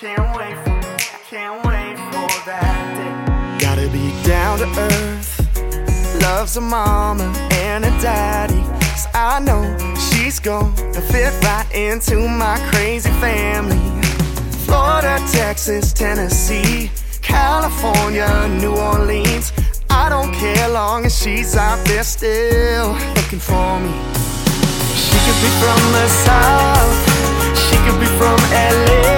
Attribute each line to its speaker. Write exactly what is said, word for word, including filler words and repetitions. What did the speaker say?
Speaker 1: can't wait for, I can't wait for that day.
Speaker 2: Gotta be down to earth, loves a mama and a daddy, 'cause I know she's gonna fit right into my crazy family. Florida, Texas, Tennessee, California, New Orleans, I don't care long as she's out there still looking for me. She could be from the South, she could be from L A,